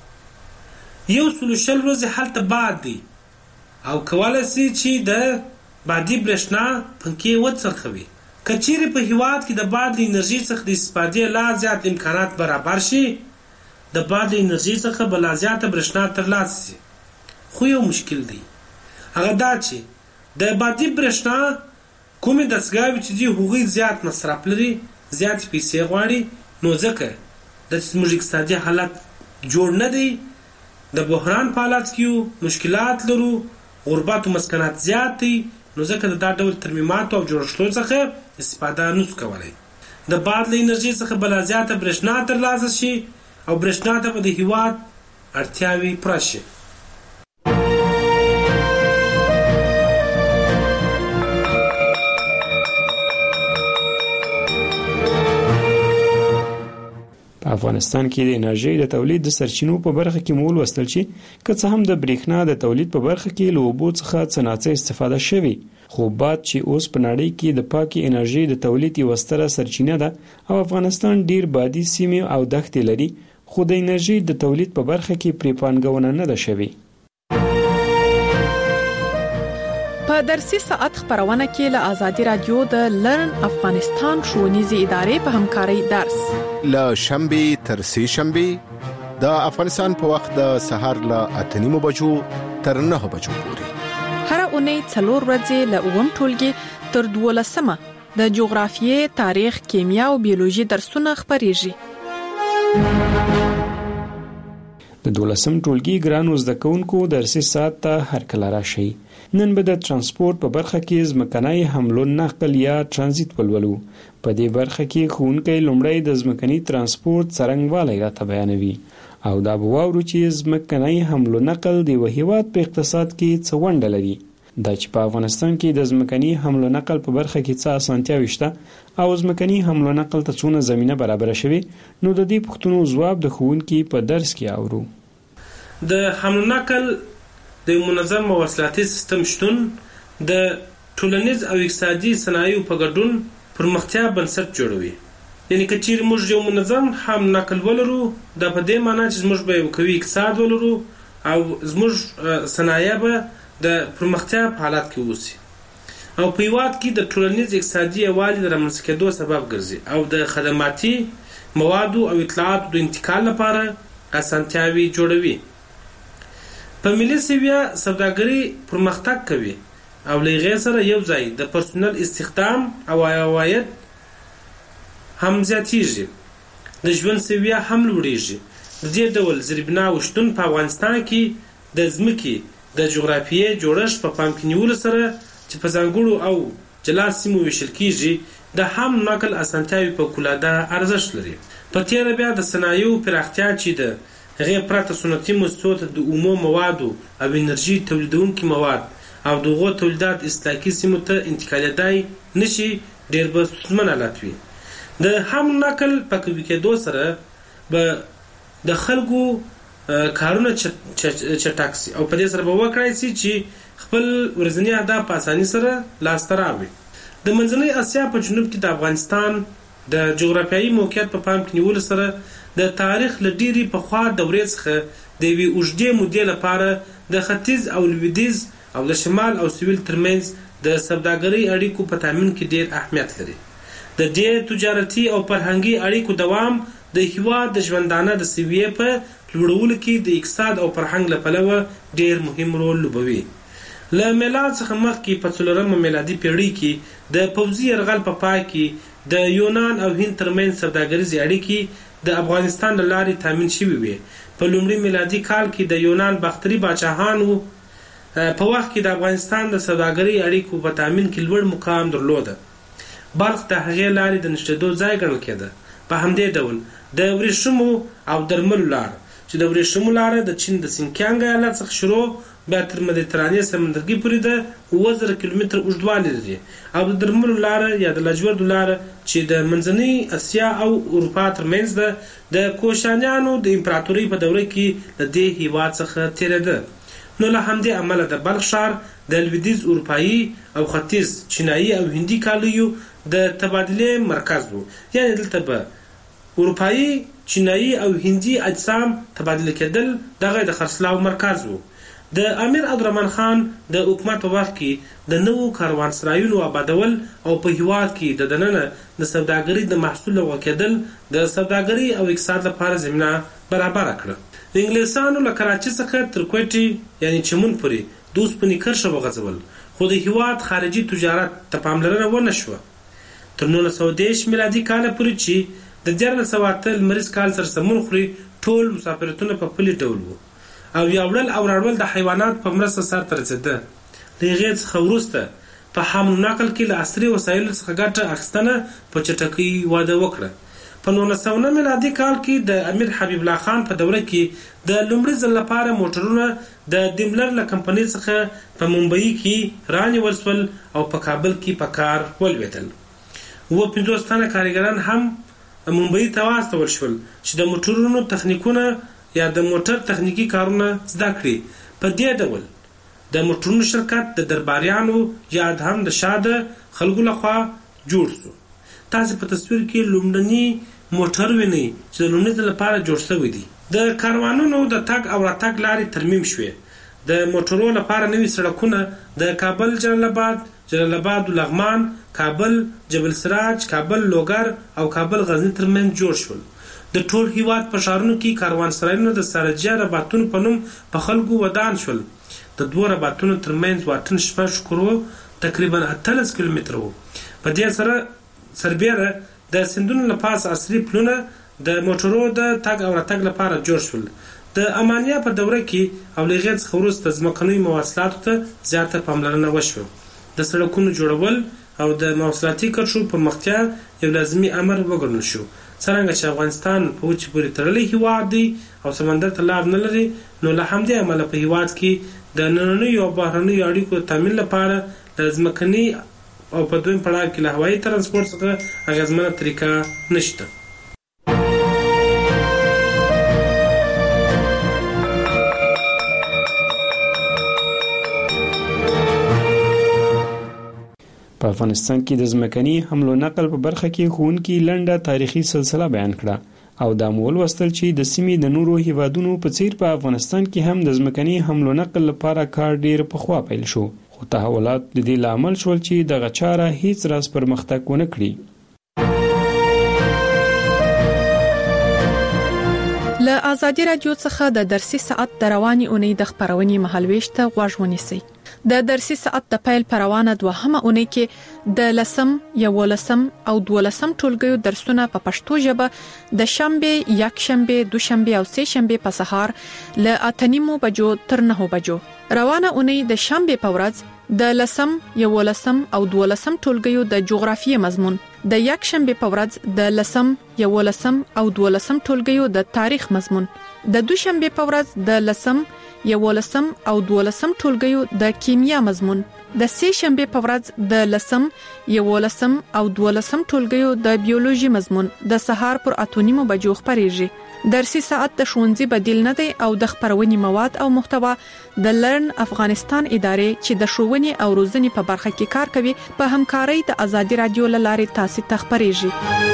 140 ورځې هلته باد دی او کولی شي چې د بادي برېښنا پنکې وڅرخوي. که چیرې په هیواد کې د باد له انرژي څخه د استفادې لا زیات امکانات برابر شي، د باد له انرژي څخه به لا زیاته برېښنا ترلاسه شي. خو یو مشکل دی، هغه دا چې د بادي برېښنا کومې دستګاوې چې دي هغوی زیات مصرف لري، زیاتې پیسې غواړي، نو ځکه د زموږ اقتصادي حالت جوړ نه دی، د بحران په حالت کې یو، مشکلات لرو، غربت او مسکنات زیات دی، نو ځکه د دا ډول ترمیماتو او جوړښتونو څخه استفاده نشو کولی. د باد له انرژي څخه به لا زیاته برېښنا ترلاسه شي او برېښنا ته به د هیواد اړتیاوې پوره شي. په افغانستان کې د انرژي د تولید د سرچینو په برخه کې مول وستل چې که څه هم د برېښنا د تولید په برخه کې له اوبو څخه څه ناڅه استفاده شوي، خو باد چې اوس په نړۍ کې د پاکي انرژي د تولید یوه ستره سرچینه ده او افغانستان ډیر بادي سیمې او دښتې لري، خو د انرژي د تولید په برخه کې پرې پانګونه نه ده شوې. په درسي ساعت خبرونه کې له آزادي رادیو د لرن افغانستان ښوونیزې ادارې په همکارۍ درس له شنبه تر سه شنبه د افغانستان په وخت د سهار له 8:30 بجو تر 9 بجو پورې هر اونۍ 4 ورځې له اوم ټولګي تر 12 د جغرافیې، تاریخ، کیمیا او بیولوژي درسونه خبريږي. د 12 ټولګي ګرانو زده کوونکو درسي ساعت ته هر کله راشي. نن به د ترانسپورت په برخه کې ځمکنی حمل نقل یا ترانزیت ولولو. په دې برخه کې ښوونکی لومړی د ځمکني ترانسپورت څرنګوالی راته بیانوي او دا به واورو چې ځمکنی حمل نقل د یو هیواد په اقتصاد کې څه ونډه لري. دا چې په افغانستان کې د ځمکني حمل نقل په برخه کې څه اسانتیاوې شته او ځمکني حمل نقل ته څونه زمینه برابره شوې، نو د دې پوښتنو ځواب د ښوونکي په درس کې اورو. د حمل نقل د منظم مواصلاتي سیستم شتون د ټولنیز او اقتصادي صنایعو په ګډون پرمختیا بنسټ جوړوي. یعنی که چیرې موږ یو منظم حمل نقل ولرو، دا په دې معنی چې موږ به یو قوي اقتصاد ولرو او زموږ صنایع به د پرمختیا په حالت کې اوسي او په هیواد کې د ټولنیز اقتصادي یووالي د رامنځته کېدو سبب ګرځي او د خدماتي موادو او اطلاعاتو د انتقال لپاره اسانتیاوې جوړوي. په ملي سویه سوداګري پرمختګ کوي او له هغې سره یو ځای د پرسونل استخدام او عواید هم زیاتیږي، د ژوند سویه هم لوړیږي. د دې ډول زیربناو شتون په افغانستان کې د ځمکې د جغرافیې جوړښت په پام کې نیولو سره چې په ځانګړو او جلا سیمو ویشل کیږي د حمل نقل اسانتیاوې فوق‌العاده ارزښت لري. په تیره بیا د صنایعو پراختیا چې د هغې پرته سنتي مؤسسو ته د اومو موادو او انرژي تولیدونکي مواد او دغو تولیدات اصلاحي سیمو ته انتقالېدای نشي ډېر به ستونزمن حالت وي. د حمل نقل په قوي کېدو سره به د خلکو کارونه چټک سي او په دې سره به وکړای سي چې خپل ورځني اهداف په اسانۍ سره لاسته راوړي. د منځنۍ اسیا په جنوب کې د افغانستان د جغرافیایي موقعیت په پام کې نیولو سره د تاریخ له ډېرې پخوا دورې څخه د یوې اوږدې مودې لپاره د ختیځ او لویدیځ او د شمال او سویل ترمنځ د سوداګرۍ اړیکو په تامین کې ډېر اهمیت لري. د دې تجارتي او فرهنګي اړیکو دوام د هېواد د ژوندانه د سویې په لوړولو کې د اقتصاد او فرهنګ له پلوه ډېر مهم رول لوبوي. له میلاد څخه مخکې په 4مه میلادي پیړۍ کې د پوځي یرغل په پای کې د یونان او هند ترمنځ سوداګریزې اړیکې د افغانستان له لارې تامین شوې وې. په لومړي میلادي کال کې د یونان باختري پاچاهانو په وخت کې د افغانستان د سوداګرۍ اړیکو په تامین کې لوړ مقام درلوده. بلخ د هغې لارې د نښتېدو ځای ګڼل کېده. په همدې ډول د ورېښمو او درملو لار چې د ورېښمو لاره د چین د سینکیانګ ایالت څخه شروع بیا تر مدیترانې سمندرګي پورې د 7000 کیلومتر اوږدوالی لري، او د درملو لاره یا د لاجوردو لاره چې د منځنۍ اسیا او اروپا ترمنځ ده د کوشانیانو د امپراتورۍ په دوره کې د دې هیواد څخه تېرېده. نو له همدې امله د بلخ ښار د لویدیځ اروپایي او ختیځ چینایي او هندي کالیو د تبادلې مرکز و. یعنې دلته به اروپایي، چینایي او هندي اجسام تبادله کېدل، دغه د خرڅلاو مرکز و. د امیر عبدالرحمن خان د حکومت په وخت کې د نوو کاروانسرایونو آبادول او په هیواد کې د دننه د سوداګرۍ د محصول لغوه کېدل د سوداګرۍ او اقتصاد لپاره زمینه برابره کړه. د انګلیسانو له کراچۍ څخه تر کوټې یعنی چمن پورې د اوسپنې کرښه وغځول، خو د هیواد خارجي تجارت ته پاملرنه ونه شوه. تر 1930 میلادي کاله پورې چې د 1408 لمریز کال سره سمون خوري، ټول مسافرتونه په پلي ډول وو او یوړل او راوړل د حیوانات په مرسته سرته رسېده. د هغې څخه وروسته په حمل نقل کې له عصري وسایلو څخه ګټه اخیستنه په چټکۍ وده وکړه. په 1909 میلادي کال کې د امیر حبیب الله خان په دوره کې د لومړي ځل لپاره موټرونه د دیملر له کمپنۍ څخه په ممبئی کې رانیول شول او په کابل کې په کار ولوېدل. 50 تنه کارګران هم ممبئی ته واستول شول چې د موټرونو تخنیکونه یا د موټر تخنیکی کارونه زده کړي. په دې ډول د موټرونو شرکت د درباریانو یا هم د شاده خلکو لخوا جوړ شو. تاسو په تصویر کې لومړني موټر وینئ چې د لومړي ځل لپاره جوړ شوی دی. د کاروانونو د تګ او راتګ لارې ترمیم شوې. د موټرو لپاره نوي سړکونه د کابل جلال آباد لغمان، کابل جبل سراج، کابل لوګر او کابل غزنی ترمنځ جوړ شول. د ټول هیواد په ښارونو کې کاروانسرایونه د سارجیا رباطونو په نوم په خلکو ودان شول. د دوه رباطونو ترمنځ واټن 6 کرو تقریبا 18 کیلومتره و. په دې سره سربیره د سیندونو له پاسه عصري پلونه د موټرو د تګ او راتګ لپاره جوړ شول. د امانیا په دوره کې او له هغې څخه وروسته ځمکنیو مواصلاتو ته زیاته پاملرنه وشوه. د سړکونو جوړول او د مواصلاتي کرښو پرمختیا یو لازمي امر وګڼل شو. څرنګه چې افغانستان په وچې پورې تړلی هیواد دی او سمندر ته لار نه لري، نو له همدې امله په هیواد کې د نننیو او بهرنیو اړیکو د تامین لپاره د ځمکني او په دویم پړاو کې له هوایي ترانسپورت څخه اغېزمنه طریقه نشته. په افغانستان کې د ځمکني حمل او نقل په برخه کې ښوونکي لنډه تاریخي سلسله بیان کړه او دا مو ولوستل چې د سیمې د نورو هیوادونو په څیر په افغانستان کې هم د ځمکني حمل او نقل لپاره کار ډیر پخوا پیل شو، خو تحولات د دې لامل شول چې دغه چاره هیڅ راز پرمختګ ونه کړي. له ازادي رادیو څخه د درسي ساعت د رواني اونۍ د خبرونې مهالويش ته غوږ ونیسئ. د درسي ساعت د پیل پروانه دوهمه اونۍ کې د 10 11 او 12 ټولګیو درسونه په پښتو ژبه د شنبه، یکشنبه، دوشنبه او سه شنبه په سهار له 8:30 بجو تر 9 بجو. روانه اونۍ د شنبه په ورځ د 10 11 او 12 ټولګیو د جغرافیې مضمون د یک شنبه په ورځ د لسم، یولسم او دولسم ټولګیو د تاریخ مضمون، د دوشنبه په ورځ د لسم، یولسم او دولسم ټولګیو د کیمیا مضمون، د سه شنبه په ورځ د لسم، یولسم او دولسم ټولګیو د بیولوژي مضمون د سهار پر 8:30 بجو خبريږي. درسي ساعت د ښوونځي بدیل نه دی او د خبرونې مواد او محتوا د لرن افغانستان ادارې چې د ښوونې او روزنې په برخه کې کار کوي په همکارۍ د ازادي رادیو لارې تاسو ته خبريږي.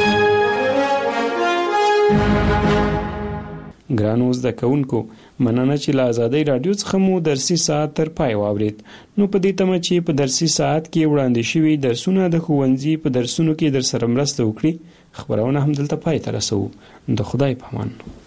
ګرانو زده کوونکو، مننه چې له ازادي رادیو څخه مو درسي ساعت تر پای واورید. نو په دې تمه چې په درسي ساعت کې وړاندې شوي درسونه د ښوونځي په درسونو کې در سره مرسته وکړي، خبرونه هم دلته پای ته رسو. د خدای په امان.